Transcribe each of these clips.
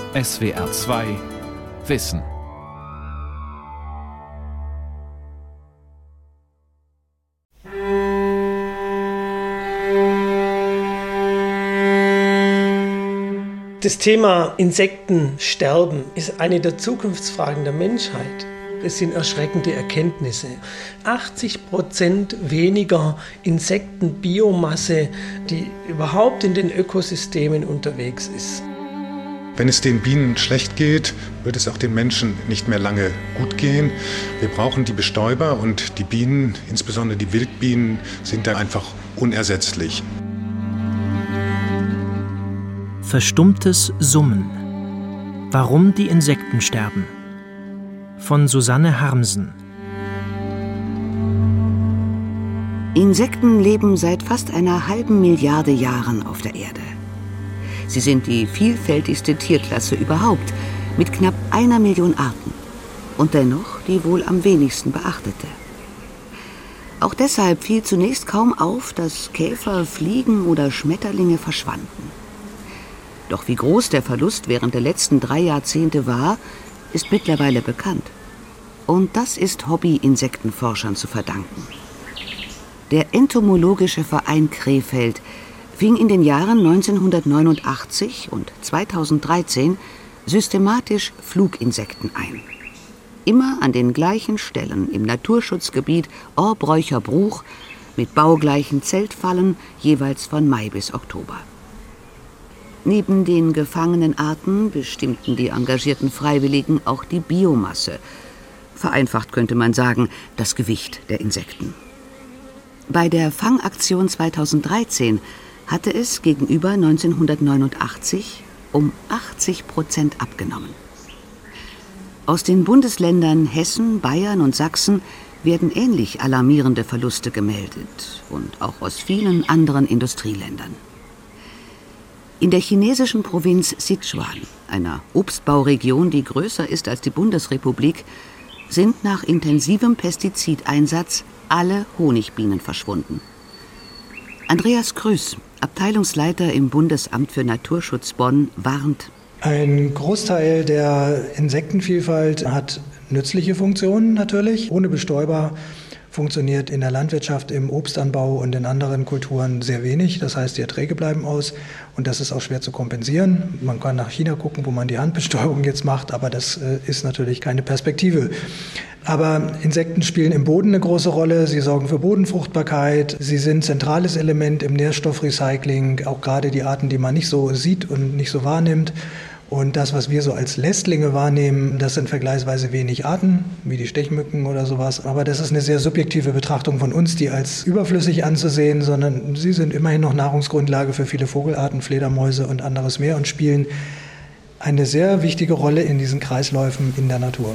SWR 2 Wissen. Das Thema Insektensterben ist eine der Zukunftsfragen der Menschheit. Es sind erschreckende Erkenntnisse. 80% weniger Insektenbiomasse, die überhaupt in den Ökosystemen unterwegs ist. Wenn es den Bienen schlecht geht, wird es auch den Menschen nicht mehr lange gut gehen. Wir brauchen die Bestäuber und die Bienen, insbesondere die Wildbienen, sind da einfach unersetzlich. Verstummtes Summen. Warum die Insekten sterben. Von Susanne Harmsen. Insekten leben seit fast einer halben Milliarde Jahren auf der Erde. Sie sind die vielfältigste Tierklasse überhaupt, mit knapp 1 Million Arten. Und dennoch die wohl am wenigsten beachtete. Auch deshalb fiel zunächst kaum auf, dass Käfer, Fliegen oder Schmetterlinge verschwanden. Doch wie groß der Verlust während der letzten 3 Jahrzehnte war, ist mittlerweile bekannt. Und das ist Hobby-Insektenforschern zu verdanken. Der Entomologische Verein Krefeld fing in den Jahren 1989 und 2013 systematisch Fluginsekten ein. Immer an den gleichen Stellen im Naturschutzgebiet Ohrbreucher-Bruch mit baugleichen Zeltfallen jeweils von Mai bis Oktober. Neben den gefangenen Arten bestimmten die engagierten Freiwilligen auch die Biomasse. Vereinfacht könnte man sagen, das Gewicht der Insekten. Bei der Fangaktion 2013 hatte es gegenüber 1989 um 80% abgenommen. Aus den Bundesländern Hessen, Bayern und Sachsen werden ähnlich alarmierende Verluste gemeldet und auch aus vielen anderen Industrieländern. In der chinesischen Provinz Sichuan, einer Obstbauregion, die größer ist als die Bundesrepublik, sind nach intensivem Pestizideinsatz alle Honigbienen verschwunden. Andreas Krüß, Abteilungsleiter im Bundesamt für Naturschutz Bonn, warnt: Ein Großteil der Insektenvielfalt hat nützliche Funktionen natürlich. Ohne Bestäuber funktioniert in der Landwirtschaft, im Obstanbau und in anderen Kulturen sehr wenig. Das heißt, die Erträge bleiben aus und das ist auch schwer zu kompensieren. Man kann nach China gucken, wo man die Handbestäubung jetzt macht, aber das ist natürlich keine Perspektive. Aber Insekten spielen im Boden eine große Rolle. Sie sorgen für Bodenfruchtbarkeit. Sie sind zentrales Element im Nährstoffrecycling, auch gerade die Arten, die man nicht so sieht und nicht so wahrnimmt. Und das, was wir so als Lästlinge wahrnehmen, das sind vergleichsweise wenig Arten, wie die Stechmücken oder sowas. Aber das ist eine sehr subjektive Betrachtung von uns, die als überflüssig anzusehen, sondern sie sind immerhin noch Nahrungsgrundlage für viele Vogelarten, Fledermäuse und anderes mehr und spielen eine sehr wichtige Rolle in diesen Kreisläufen in der Natur.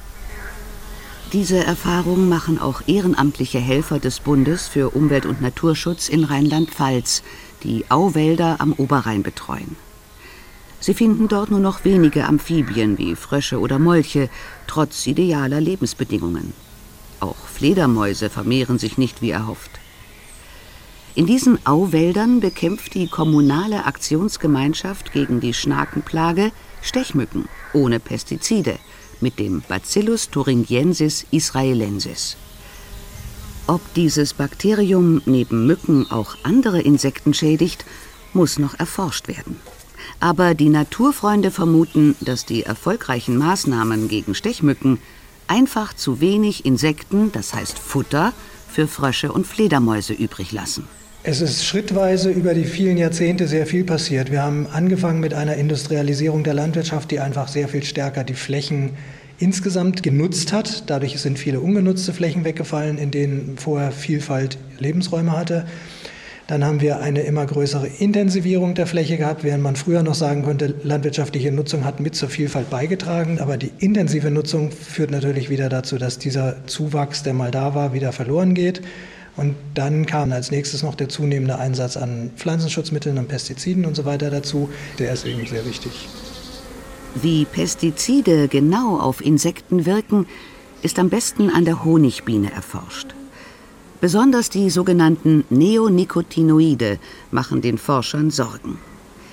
Diese Erfahrung machen auch ehrenamtliche Helfer des Bundes für Umwelt- und Naturschutz in Rheinland-Pfalz, die Auwälder am Oberrhein betreuen. Sie finden dort nur noch wenige Amphibien wie Frösche oder Molche, trotz idealer Lebensbedingungen. Auch Fledermäuse vermehren sich nicht wie erhofft. In diesen Auwäldern bekämpft die kommunale Aktionsgemeinschaft gegen die Schnakenplage Stechmücken ohne Pestizide mit dem Bacillus thuringiensis israelensis. Ob dieses Bakterium neben Mücken auch andere Insekten schädigt, muss noch erforscht werden. Aber die Naturfreunde vermuten, dass die erfolgreichen Maßnahmen gegen Stechmücken einfach zu wenig Insekten, das heißt Futter, für Frösche und Fledermäuse übrig lassen. Es ist schrittweise über die vielen Jahrzehnte sehr viel passiert. Wir haben angefangen mit einer Industrialisierung der Landwirtschaft, die einfach sehr viel stärker die Flächen insgesamt genutzt hat. Dadurch sind viele ungenutzte Flächen weggefallen, in denen vorher Vielfalt Lebensräume hatte. Dann haben wir eine immer größere Intensivierung der Fläche gehabt, während man früher noch sagen konnte, landwirtschaftliche Nutzung hat mit zur Vielfalt beigetragen. Aber die intensive Nutzung führt natürlich wieder dazu, dass dieser Zuwachs, der mal da war, wieder verloren geht. Und dann kam als nächstes noch der zunehmende Einsatz an Pflanzenschutzmitteln und Pestiziden und so weiter dazu. Der ist eben sehr wichtig. Wie Pestizide genau auf Insekten wirken, ist am besten an der Honigbiene erforscht. Besonders die sogenannten Neonicotinoide machen den Forschern Sorgen.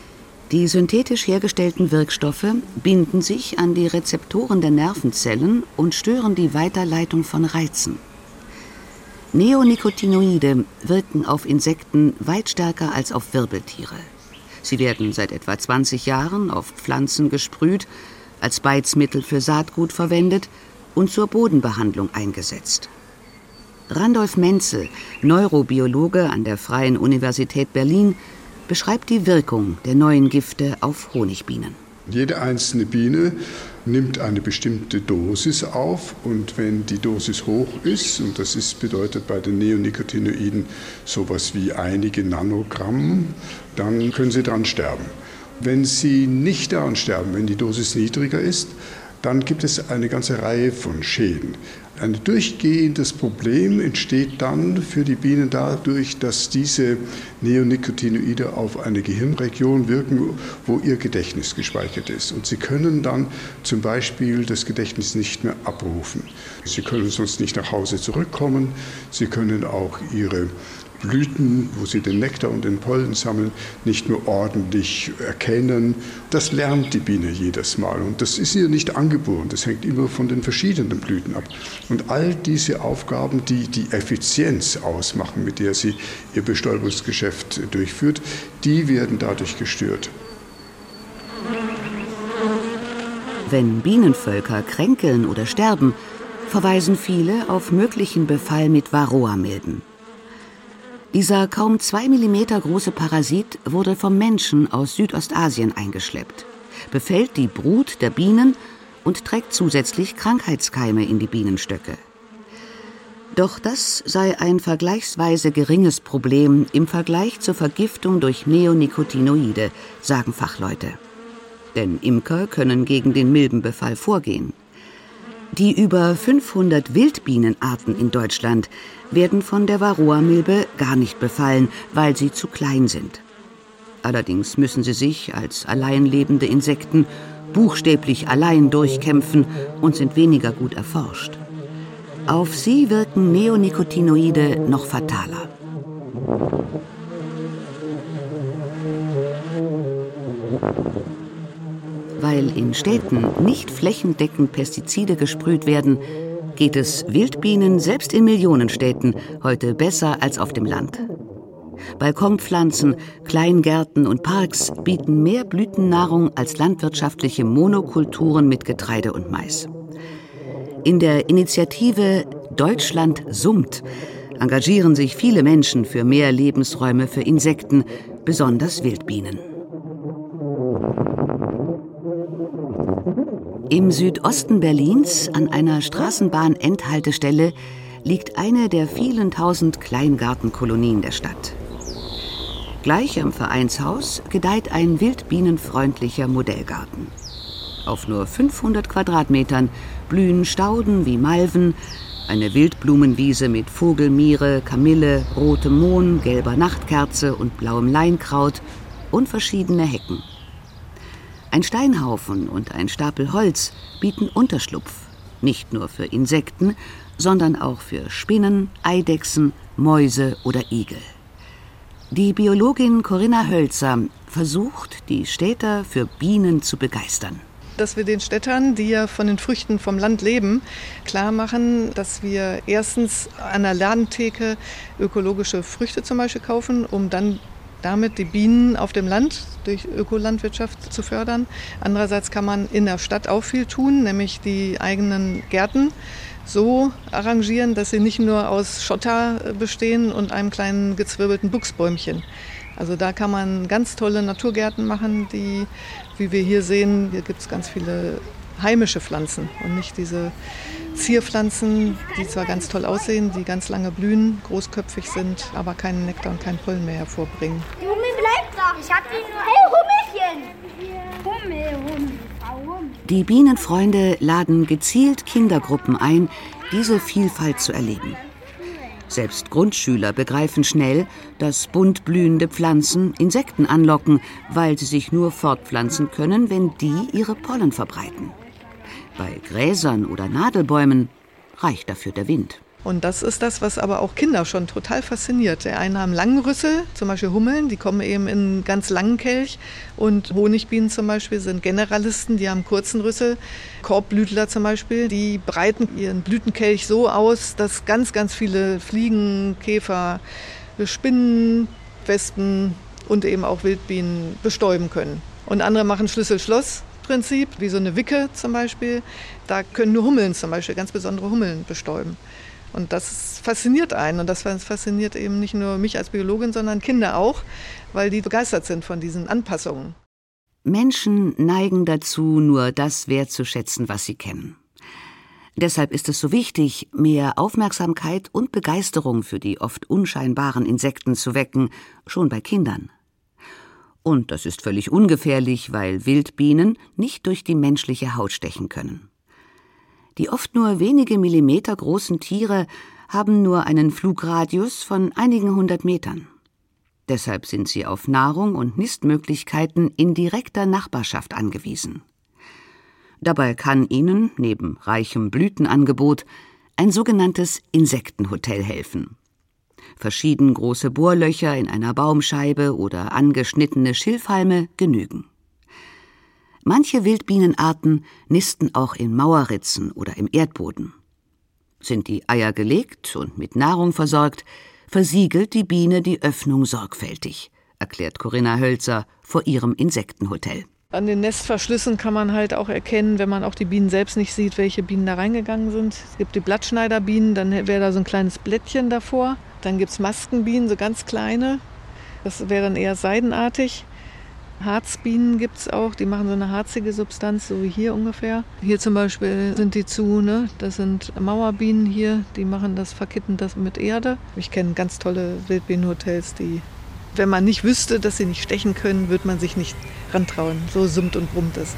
Die synthetisch hergestellten Wirkstoffe binden sich an die Rezeptoren der Nervenzellen und stören die Weiterleitung von Reizen. Neonicotinoide wirken auf Insekten weit stärker als auf Wirbeltiere. Sie werden seit etwa 20 Jahren auf Pflanzen gesprüht, als Beizmittel für Saatgut verwendet und zur Bodenbehandlung eingesetzt. Randolf Menzel, Neurobiologe an der Freien Universität Berlin, beschreibt die Wirkung der neuen Gifte auf Honigbienen. Jede einzelne Biene nimmt eine bestimmte Dosis auf und wenn die Dosis hoch ist, und das bedeutet bei den Neonicotinoiden sowas wie einige Nanogramm, dann können sie daran sterben. Wenn sie nicht daran sterben, wenn die Dosis niedriger ist, dann gibt es eine ganze Reihe von Schäden. Ein durchgehendes Problem entsteht dann für die Bienen dadurch, dass diese Neonicotinoide auf eine Gehirnregion wirken, wo ihr Gedächtnis gespeichert ist. Und sie können dann zum Beispiel das Gedächtnis nicht mehr abrufen. Sie können sonst nicht nach Hause zurückkommen. Sie können auch ihre Blüten, wo sie den Nektar und den Pollen sammeln, nicht mehr ordentlich erkennen. Das lernt die Biene jedes Mal und das ist ihr nicht angeboren. Das hängt immer von den verschiedenen Blüten ab. Und all diese Aufgaben, die die Effizienz ausmachen, mit der sie ihr Bestäubungsgeschäft durchführt, die werden dadurch gestört. Wenn Bienenvölker kränkeln oder sterben, verweisen viele auf möglichen Befall mit Varroamilben. Dieser kaum 2 mm große Parasit wurde vom Menschen aus Südostasien eingeschleppt, befällt die Brut der Bienen und trägt zusätzlich Krankheitskeime in die Bienenstöcke. Doch das sei ein vergleichsweise geringes Problem im Vergleich zur Vergiftung durch Neonicotinoide, sagen Fachleute. Denn Imker können gegen den Milbenbefall vorgehen. Die über 500 Wildbienenarten in Deutschland werden von der Varroamilbe gar nicht befallen, weil sie zu klein sind. Allerdings müssen sie sich als alleinlebende Insekten buchstäblich allein durchkämpfen und sind weniger gut erforscht. Auf sie wirken Neonicotinoide noch fataler. Weil in Städten nicht flächendeckend Pestizide gesprüht werden, geht es Wildbienen selbst in Millionenstädten heute besser als auf dem Land. Balkonpflanzen, Kleingärten und Parks bieten mehr Blütennahrung als landwirtschaftliche Monokulturen mit Getreide und Mais. In der Initiative Deutschland summt engagieren sich viele Menschen für mehr Lebensräume für Insekten, besonders Wildbienen. Im Südosten Berlins, an einer Straßenbahn-Endhaltestelle, liegt eine der vielen tausend Kleingartenkolonien der Stadt. Gleich am Vereinshaus gedeiht ein wildbienenfreundlicher Modellgarten. Auf nur 500 Quadratmetern blühen Stauden wie Malven, eine Wildblumenwiese mit Vogelmiere, Kamille, rotem Mohn, gelber Nachtkerze und blauem Leinkraut und verschiedene Hecken. Ein Steinhaufen und ein Stapel Holz bieten Unterschlupf, nicht nur für Insekten, sondern auch für Spinnen, Eidechsen, Mäuse oder Igel. Die Biologin Corinna Hölzer versucht, die Städter für Bienen zu begeistern. Dass wir den Städtern, die ja von den Früchten vom Land leben, klar machen, dass wir erstens an der Ladentheke ökologische Früchte zum Beispiel kaufen, um dann damit die Bienen auf dem Land durch Ökolandwirtschaft zu fördern. Andererseits kann man in der Stadt auch viel tun, nämlich die eigenen Gärten so arrangieren, dass sie nicht nur aus Schotter bestehen und einem kleinen gezwirbelten Buchsbäumchen. Also da kann man ganz tolle Naturgärten machen, die, wie wir hier sehen, hier gibt es ganz viele heimische Pflanzen und nicht diese Zierpflanzen, die zwar ganz toll aussehen, die ganz lange blühen, großköpfig sind, aber keinen Nektar und keinen Pollen mehr hervorbringen. Die Hummel bleibt da. Ich hab die nur. Hey, Hummelchen! Hummel. Die Bienenfreunde laden gezielt Kindergruppen ein, diese Vielfalt zu erleben. Selbst Grundschüler begreifen schnell, dass bunt blühende Pflanzen Insekten anlocken, weil sie sich nur fortpflanzen können, wenn die ihre Pollen verbreiten. Bei Gräsern oder Nadelbäumen reicht dafür der Wind. Und das ist das, was aber auch Kinder schon total fasziniert. Die einen haben langen Rüssel, zum Beispiel Hummeln, die kommen eben in einen ganz langen Kelch. Und Honigbienen zum Beispiel sind Generalisten, die haben kurzen Rüssel. Korbblütler zum Beispiel, die breiten ihren Blütenkelch so aus, dass ganz, ganz viele Fliegen, Käfer, Spinnen, Wespen und eben auch Wildbienen bestäuben können. Und andere machen Schlüssel-Schloss-Prinzip, wie so eine Wicke zum Beispiel. Da können nur Hummeln zum Beispiel, ganz besondere Hummeln bestäuben. Und das fasziniert einen. Und das fasziniert eben nicht nur mich als Biologin, sondern Kinder auch, weil die begeistert sind von diesen Anpassungen. Menschen neigen dazu, nur das wertzuschätzen, was sie kennen. Deshalb ist es so wichtig, mehr Aufmerksamkeit und Begeisterung für die oft unscheinbaren Insekten zu wecken, schon bei Kindern. Und das ist völlig ungefährlich, weil Wildbienen nicht durch die menschliche Haut stechen können. Die oft nur wenige Millimeter großen Tiere haben nur einen Flugradius von einigen 100 Metern. Deshalb sind sie auf Nahrung und Nistmöglichkeiten in direkter Nachbarschaft angewiesen. Dabei kann ihnen, neben reichem Blütenangebot, ein sogenanntes Insektenhotel helfen. Verschieden große Bohrlöcher in einer Baumscheibe oder angeschnittene Schilfhalme genügen. Manche Wildbienenarten nisten auch in Mauerritzen oder im Erdboden. Sind die Eier gelegt und mit Nahrung versorgt, versiegelt die Biene die Öffnung sorgfältig, erklärt Corinna Hölzer vor ihrem Insektenhotel. An den Nestverschlüssen kann man halt auch erkennen, wenn man auch die Bienen selbst nicht sieht, welche Bienen da reingegangen sind. Es gibt die Blattschneiderbienen, dann wäre da so ein kleines Blättchen davor. Dann gibt es Maskenbienen, so ganz kleine. Das wäre dann eher seidenartig. Harzbienen gibt es auch, die machen so eine harzige Substanz, so wie hier ungefähr. Hier zum Beispiel sind die das sind Mauerbienen hier, die machen das, verkitten das mit Erde. Ich kenne ganz tolle Wildbienenhotels, die, wenn man nicht wüsste, dass sie nicht stechen können, würde man sich nicht rantrauen. So summt und brummt es.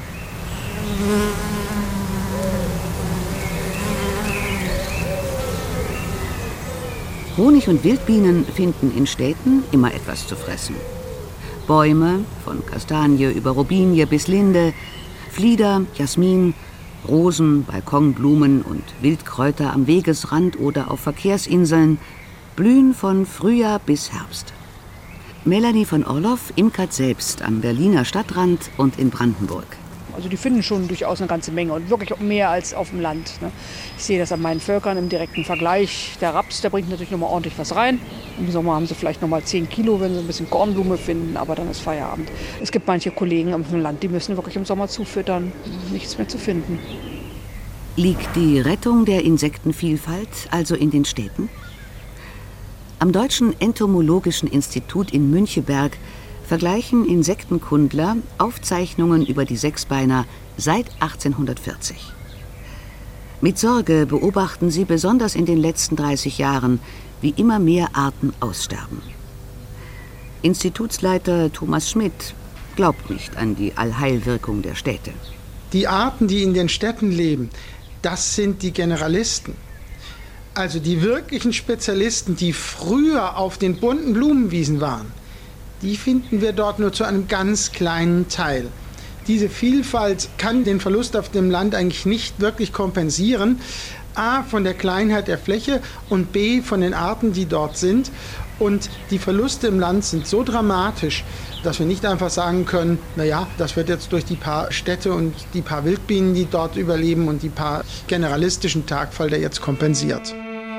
Honig- und Wildbienen finden in Städten immer etwas zu fressen. Bäume, von Kastanie über Robinie bis Linde, Flieder, Jasmin, Rosen, Balkonblumen und Wildkräuter am Wegesrand oder auf Verkehrsinseln blühen von Frühjahr bis Herbst. Melanie von Orloff imkert selbst am Berliner Stadtrand und in Brandenburg. Also die finden schon durchaus eine ganze Menge und wirklich auch mehr als auf dem Land. Ich sehe das an meinen Völkern im direkten Vergleich. Der Raps, der bringt natürlich noch mal ordentlich was rein. Im Sommer haben sie vielleicht noch mal 10 Kilo, wenn sie ein bisschen Kornblume finden, aber dann ist Feierabend. Es gibt manche Kollegen auf dem Land, die müssen wirklich im Sommer zufüttern, nichts mehr zu finden. Liegt die Rettung der Insektenvielfalt also in den Städten? Am Deutschen Entomologischen Institut in Müncheberg vergleichen Insektenkundler Aufzeichnungen über die Sechsbeiner seit 1840. Mit Sorge beobachten sie besonders in den letzten 30 Jahren, wie immer mehr Arten aussterben. Institutsleiter Thomas Schmidt glaubt nicht an die Allheilwirkung der Städte. Die Arten, die in den Städten leben, das sind die Generalisten. Also die wirklichen Spezialisten, die früher auf den bunten Blumenwiesen waren, die finden wir dort nur zu einem ganz kleinen Teil. Diese Vielfalt kann den Verlust auf dem Land eigentlich nicht wirklich kompensieren. A, von der Kleinheit der Fläche und B, von den Arten, die dort sind. Und die Verluste im Land sind so dramatisch, dass wir nicht einfach sagen können, naja, das wird jetzt durch die paar Städte und die paar Wildbienen, die dort überleben und die paar generalistischen Tagfalter jetzt kompensiert.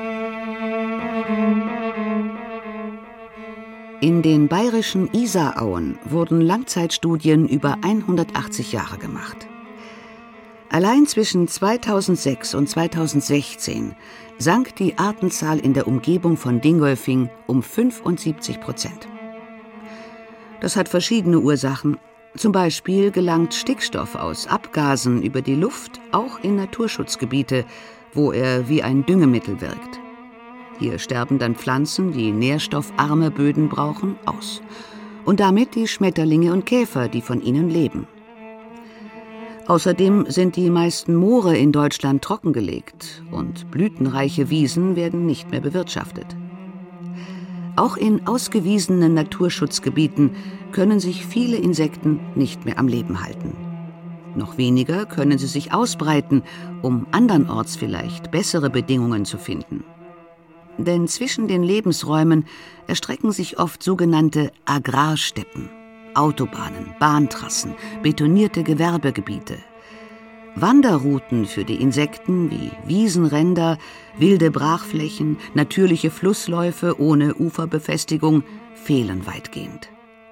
In den bayerischen Isarauen wurden Langzeitstudien über 180 Jahre gemacht. Allein zwischen 2006 und 2016 sank die Artenzahl in der Umgebung von Dingolfing um 75%. Das hat verschiedene Ursachen. Zum Beispiel gelangt Stickstoff aus Abgasen über die Luft auch in Naturschutzgebiete, wo er wie ein Düngemittel wirkt. Hier sterben dann Pflanzen, die nährstoffarme Böden brauchen, aus. Und damit die Schmetterlinge und Käfer, die von ihnen leben. Außerdem sind die meisten Moore in Deutschland trockengelegt und blütenreiche Wiesen werden nicht mehr bewirtschaftet. Auch in ausgewiesenen Naturschutzgebieten können sich viele Insekten nicht mehr am Leben halten. Noch weniger können sie sich ausbreiten, um andernorts vielleicht bessere Bedingungen zu finden. Denn zwischen den Lebensräumen erstrecken sich oft sogenannte Agrarsteppen, Autobahnen, Bahntrassen, betonierte Gewerbegebiete. Wanderrouten für die Insekten wie Wiesenränder, wilde Brachflächen, natürliche Flussläufe ohne Uferbefestigung fehlen weitgehend.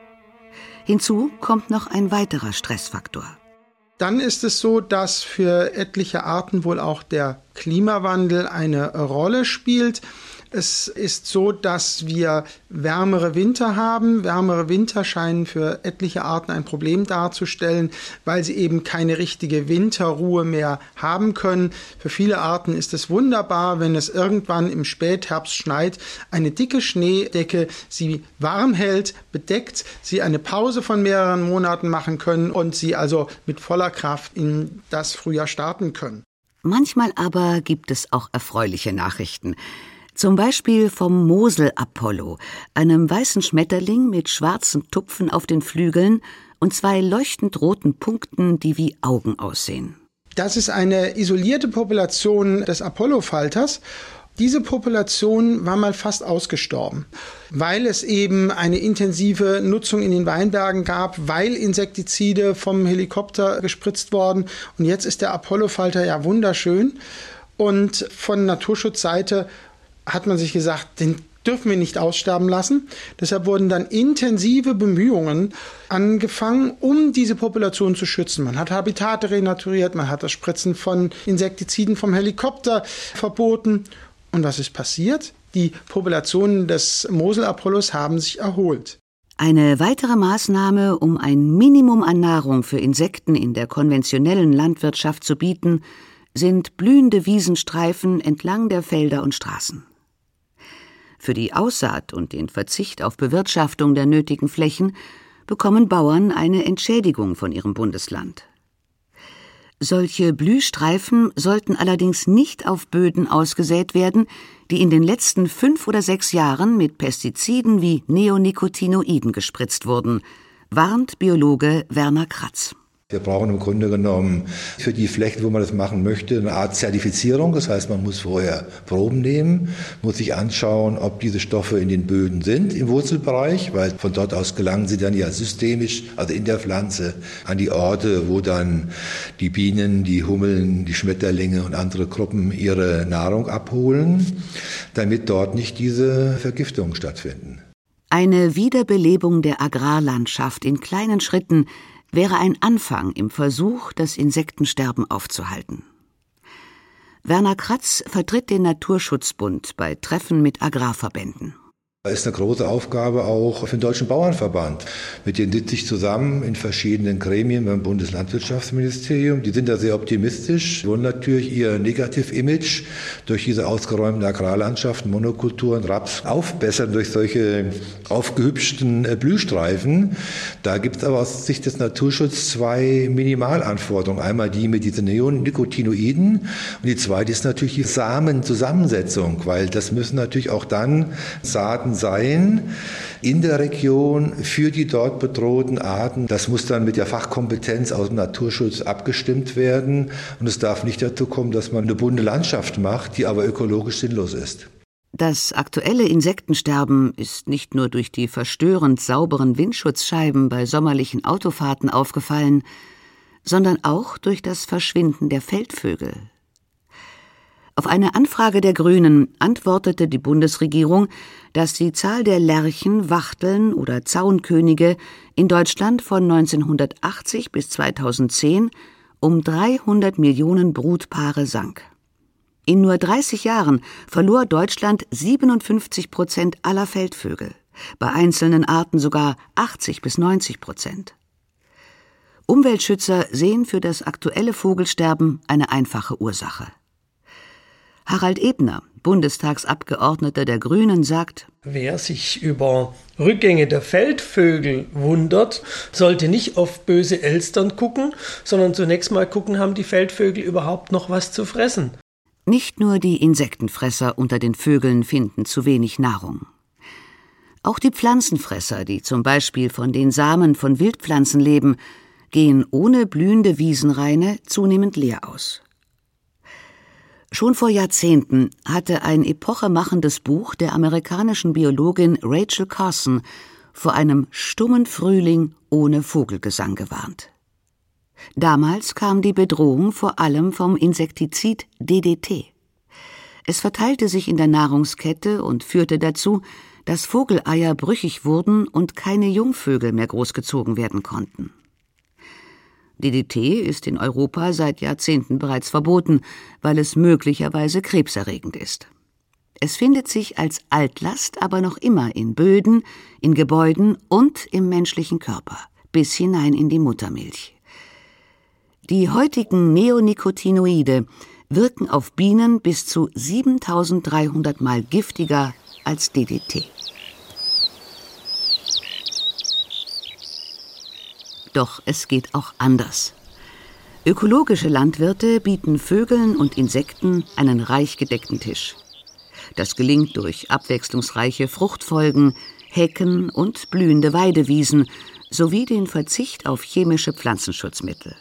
Hinzu kommt noch ein weiterer Stressfaktor. Dann ist es so, dass für etliche Arten wohl auch der Klimawandel eine Rolle spielt. Es ist so, dass wir wärmere Winter haben. Wärmere Winter scheinen für etliche Arten ein Problem darzustellen, weil sie eben keine richtige Winterruhe mehr haben können. Für viele Arten ist es wunderbar, wenn es irgendwann im Spätherbst schneit, eine dicke Schneedecke sie warm hält, bedeckt, sie eine Pause von mehreren Monaten machen können und sie also mit voller Kraft in das Frühjahr starten können. Manchmal aber gibt es auch erfreuliche Nachrichten. Zum Beispiel vom Mosel-Apollo, einem weißen Schmetterling mit schwarzen Tupfen auf den Flügeln und 2 leuchtend roten Punkten, die wie Augen aussehen. Das ist eine isolierte Population des Apollo-Falters. Diese Population war mal fast ausgestorben, weil es eben eine intensive Nutzung in den Weinbergen gab, weil Insektizide vom Helikopter gespritzt wurden. Und jetzt ist der Apollo-Falter ja wunderschön. Und von Naturschutzseite hat man sich gesagt, den dürfen wir nicht aussterben lassen. Deshalb wurden dann intensive Bemühungen angefangen, um diese Population zu schützen. Man hat Habitate renaturiert, man hat das Spritzen von Insektiziden vom Helikopter verboten. Und was ist passiert? Die Populationen des Mosel-Apollos haben sich erholt. Eine weitere Maßnahme, um ein Minimum an Nahrung für Insekten in der konventionellen Landwirtschaft zu bieten, sind blühende Wiesenstreifen entlang der Felder und Straßen. Für die Aussaat und den Verzicht auf Bewirtschaftung der nötigen Flächen bekommen Bauern eine Entschädigung von ihrem Bundesland. Solche Blühstreifen sollten allerdings nicht auf Böden ausgesät werden, die in den letzten 5 oder 6 Jahren mit Pestiziden wie Neonicotinoiden gespritzt wurden, warnt Biologe Werner Kratz. Wir brauchen im Grunde genommen für die Flächen, wo man das machen möchte, eine Art Zertifizierung. Das heißt, man muss vorher Proben nehmen, muss sich anschauen, ob diese Stoffe in den Böden sind, im Wurzelbereich, weil von dort aus gelangen sie dann ja systemisch, also in der Pflanze, an die Orte, wo dann die Bienen, die Hummeln, die Schmetterlinge und andere Gruppen ihre Nahrung abholen, damit dort nicht diese Vergiftungen stattfinden. Eine Wiederbelebung der Agrarlandschaft in kleinen Schritten wäre ein Anfang im Versuch, das Insektensterben aufzuhalten. Werner Kratz vertritt den Naturschutzbund bei Treffen mit Agrarverbänden. Das ist eine große Aufgabe auch für den Deutschen Bauernverband. Mit denen sitze ich zusammen in verschiedenen Gremien beim Bundeslandwirtschaftsministerium. Die sind da sehr optimistisch, wollen natürlich ihr Negativ-Image durch diese ausgeräumten Agrarlandschaften, Monokulturen, Raps aufbessern durch solche aufgehübschten Blühstreifen. Da gibt es aber aus Sicht des Naturschutzes 2 Minimalanforderungen. Einmal die mit diesen Neonicotinoiden und die zweite ist natürlich die Samenzusammensetzung, weil das müssen natürlich auch dann Saaten sein in der Region für die dort bedrohten Arten. Das muss dann mit der Fachkompetenz aus dem Naturschutz abgestimmt werden. Und es darf nicht dazu kommen, dass man eine bunte Landschaft macht, die aber ökologisch sinnlos ist. Das aktuelle Insektensterben ist nicht nur durch die verstörend sauberen Windschutzscheiben bei sommerlichen Autofahrten aufgefallen, sondern auch durch das Verschwinden der Feldvögel. Auf eine Anfrage der Grünen antwortete die Bundesregierung, dass die Zahl der Lerchen, Wachteln oder Zaunkönige in Deutschland von 1980 bis 2010 um 300 Millionen Brutpaare sank. In nur 30 Jahren verlor Deutschland 57% aller Feldvögel, bei einzelnen Arten sogar 80 bis 90%. Umweltschützer sehen für das aktuelle Vogelsterben eine einfache Ursache. Harald Ebner, Bundestagsabgeordneter der Grünen, sagt: Wer sich über Rückgänge der Feldvögel wundert, sollte nicht auf böse Elstern gucken, sondern zunächst mal gucken, haben die Feldvögel überhaupt noch was zu fressen? Nicht nur die Insektenfresser unter den Vögeln finden zu wenig Nahrung. Auch die Pflanzenfresser, die zum Beispiel von den Samen von Wildpflanzen leben, gehen ohne blühende Wiesenraine zunehmend leer aus. Schon vor Jahrzehnten hatte ein epochemachendes Buch der amerikanischen Biologin Rachel Carson vor einem stummen Frühling ohne Vogelgesang gewarnt. Damals kam die Bedrohung vor allem vom Insektizid DDT. Es verteilte sich in der Nahrungskette und führte dazu, dass Vogeleier brüchig wurden und keine Jungvögel mehr großgezogen werden konnten. DDT ist in Europa seit Jahrzehnten bereits verboten, weil es möglicherweise krebserregend ist. Es findet sich als Altlast aber noch immer in Böden, in Gebäuden und im menschlichen Körper, bis hinein in die Muttermilch. Die heutigen Neonicotinoide wirken auf Bienen bis zu 7300 Mal giftiger als DDT. Doch es geht auch anders. Ökologische Landwirte bieten Vögeln und Insekten einen reich gedeckten Tisch. Das gelingt durch abwechslungsreiche Fruchtfolgen, Hecken und blühende Weidewiesen sowie den Verzicht auf chemische Pflanzenschutzmittel.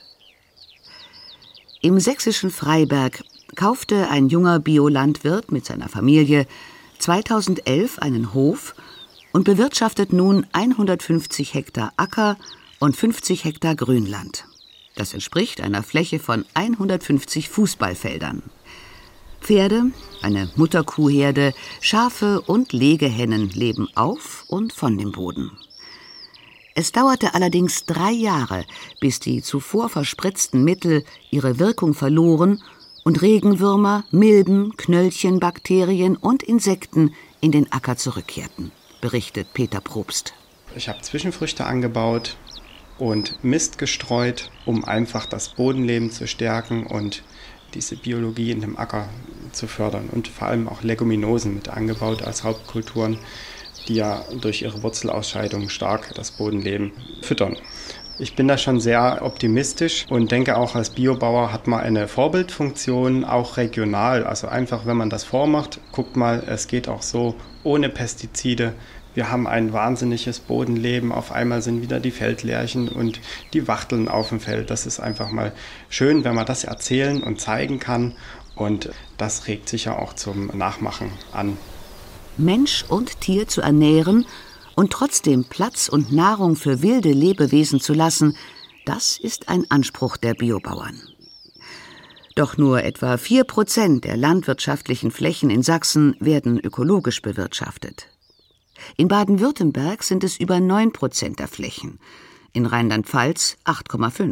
Im sächsischen Freiberg kaufte ein junger Biolandwirt mit seiner Familie 2011 einen Hof und bewirtschaftet nun 150 Hektar Acker und 50 Hektar Grünland. Das entspricht einer Fläche von 150 Fußballfeldern. Pferde, eine Mutterkuhherde, Schafe und Legehennen leben auf und von dem Boden. Es dauerte allerdings 3 Jahre, bis die zuvor verspritzten Mittel ihre Wirkung verloren und Regenwürmer, Milben, Knöllchen, Bakterien und Insekten in den Acker zurückkehrten, berichtet Peter Probst. Ich habe Zwischenfrüchte angebaut und Mist gestreut, um einfach das Bodenleben zu stärken und diese Biologie in dem Acker zu fördern und vor allem auch Leguminosen mit angebaut als Hauptkulturen, die ja durch ihre Wurzelausscheidung stark das Bodenleben füttern. Ich bin da schon sehr optimistisch und denke auch, als Biobauer hat man eine Vorbildfunktion, auch regional. Also einfach, wenn man das vormacht, guckt mal, es geht auch so ohne Pestizide. Wir haben ein wahnsinniges Bodenleben, auf einmal sind wieder die Feldlärchen und die Wachteln auf dem Feld. Das ist einfach mal schön, wenn man das erzählen und zeigen kann und das regt sicher auch zum Nachmachen an. Mensch und Tier zu ernähren und trotzdem Platz und Nahrung für wilde Lebewesen zu lassen, das ist ein Anspruch der Biobauern. Doch nur etwa 4% der landwirtschaftlichen Flächen in Sachsen werden ökologisch bewirtschaftet. In Baden-Württemberg sind es über 9% der Flächen, in Rheinland-Pfalz 8,5%.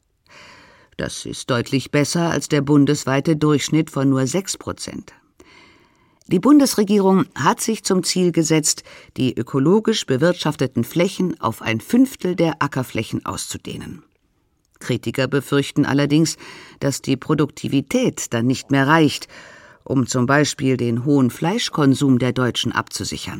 Das ist deutlich besser als der bundesweite Durchschnitt von nur 6%. Die Bundesregierung hat sich zum Ziel gesetzt, die ökologisch bewirtschafteten Flächen auf 1/5 der Ackerflächen auszudehnen. Kritiker befürchten allerdings, dass die Produktivität dann nicht mehr reicht, um zum Beispiel den hohen Fleischkonsum der Deutschen abzusichern.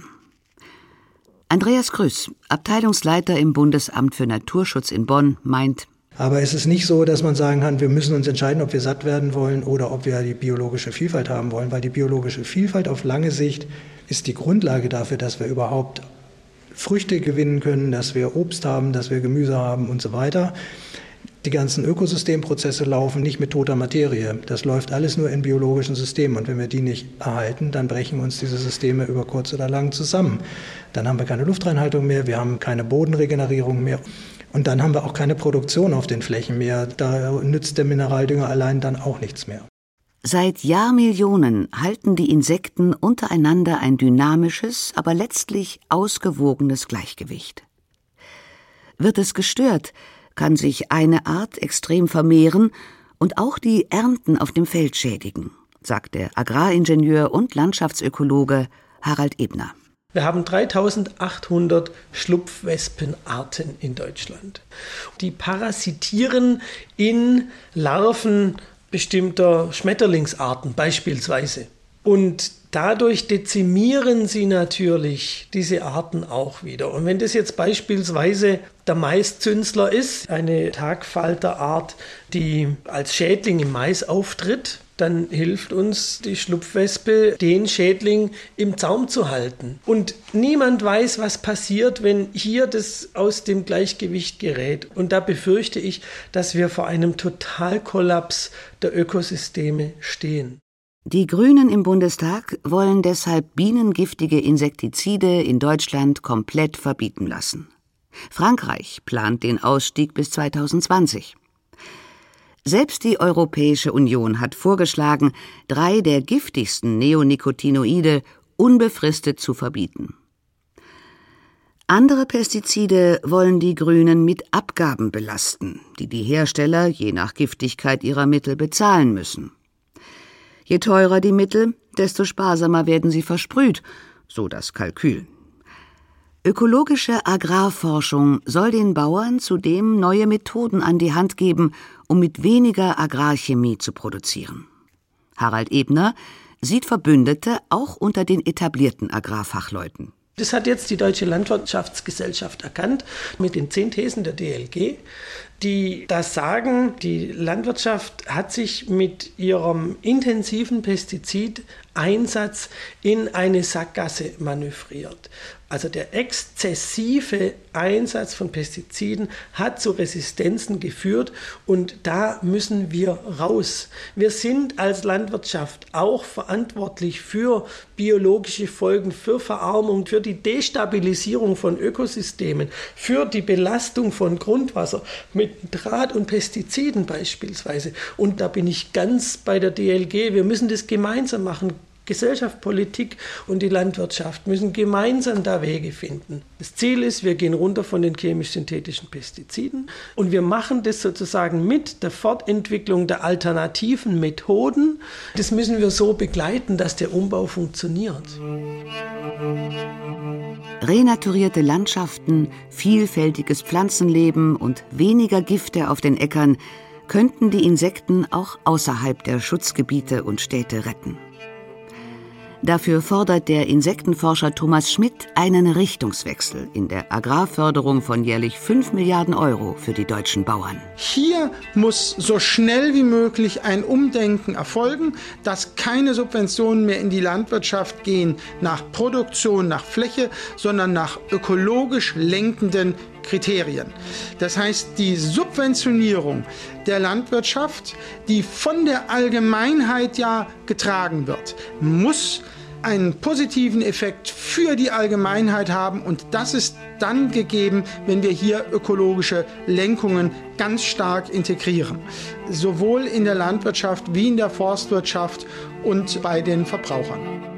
Andreas Grüß, Abteilungsleiter im Bundesamt für Naturschutz in Bonn, meint: Aber es ist nicht so, dass man sagen kann, wir müssen uns entscheiden, ob wir satt werden wollen oder ob wir die biologische Vielfalt haben wollen, weil die biologische Vielfalt auf lange Sicht ist die Grundlage dafür, dass wir überhaupt Früchte gewinnen können, dass wir Obst haben, dass wir Gemüse haben und so weiter. Die ganzen Ökosystemprozesse laufen nicht mit toter Materie. Das läuft alles nur in biologischen Systemen. Und wenn wir die nicht erhalten, dann brechen uns diese Systeme über kurz oder lang zusammen. Dann haben wir keine Luftreinhaltung mehr, wir haben keine Bodenregenerierung mehr. Und dann haben wir auch keine Produktion auf den Flächen mehr. Da nützt der Mineraldünger allein dann auch nichts mehr. Seit Jahrmillionen halten die Insekten untereinander ein dynamisches, aber letztlich ausgewogenes Gleichgewicht. Wird es gestört, kann sich eine Art extrem vermehren und auch die Ernten auf dem Feld schädigen, sagt der Agraringenieur und Landschaftsökologe Harald Ebner. Wir haben 3800 Schlupfwespenarten in Deutschland. Die parasitieren in Larven bestimmter Schmetterlingsarten beispielsweise. Und dadurch dezimieren sie natürlich diese Arten auch wieder. Und wenn das jetzt beispielsweise der Maiszünsler ist, eine Tagfalterart, die als Schädling im Mais auftritt, dann hilft uns die Schlupfwespe, den Schädling im Zaum zu halten. Und niemand weiß, was passiert, wenn hier das aus dem Gleichgewicht gerät. Und da befürchte ich, dass wir vor einem Totalkollaps der Ökosysteme stehen. Die Grünen im Bundestag wollen deshalb bienengiftige Insektizide in Deutschland komplett verbieten lassen. Frankreich plant den Ausstieg bis 2020. Selbst die Europäische Union hat vorgeschlagen, 3 der giftigsten Neonicotinoide unbefristet zu verbieten. Andere Pestizide wollen die Grünen mit Abgaben belasten, die die Hersteller je nach Giftigkeit ihrer Mittel bezahlen müssen. Je teurer die Mittel, desto sparsamer werden sie versprüht, so das Kalkül. Ökologische Agrarforschung soll den Bauern zudem neue Methoden an die Hand geben, um mit weniger Agrarchemie zu produzieren. Harald Ebner sieht Verbündete auch unter den etablierten Agrarfachleuten. Das hat jetzt die Deutsche Landwirtschaftsgesellschaft erkannt mit den 10 Thesen der DLG, die das sagen, die Landwirtschaft hat sich mit ihrem intensiven Pestizideinsatz in eine Sackgasse manövriert. Also der exzessive Einsatz von Pestiziden hat zu Resistenzen geführt und da müssen wir raus. Wir sind als Landwirtschaft auch verantwortlich für biologische Folgen, für Verarmung, für die Destabilisierung von Ökosystemen, für die Belastung von Grundwasser mit Draht und Pestiziden beispielsweise. Und da bin ich ganz bei der DLG. Wir müssen das gemeinsam machen. Gesellschaft, Politik und die Landwirtschaft müssen gemeinsam da Wege finden. Das Ziel ist, wir gehen runter von den chemisch-synthetischen Pestiziden und wir machen das sozusagen mit der Fortentwicklung der alternativen Methoden. Das müssen wir so begleiten, dass der Umbau funktioniert. Renaturierte Landschaften, vielfältiges Pflanzenleben und weniger Gifte auf den Äckern könnten die Insekten auch außerhalb der Schutzgebiete und Städte retten. Dafür fordert der Insektenforscher Thomas Schmidt einen Richtungswechsel in der Agrarförderung von jährlich 5 Milliarden Euro für die deutschen Bauern. Hier muss so schnell wie möglich ein Umdenken erfolgen, dass keine Subventionen mehr in die Landwirtschaft gehen nach Produktion, nach Fläche, sondern nach ökologisch lenkenden Kriterien. Das heißt, die Subventionierung der Landwirtschaft, die von der Allgemeinheit ja getragen wird, muss einen positiven Effekt für die Allgemeinheit haben und das ist dann gegeben, wenn wir hier ökologische Lenkungen ganz stark integrieren. Sowohl in der Landwirtschaft wie in der Forstwirtschaft und bei den Verbrauchern.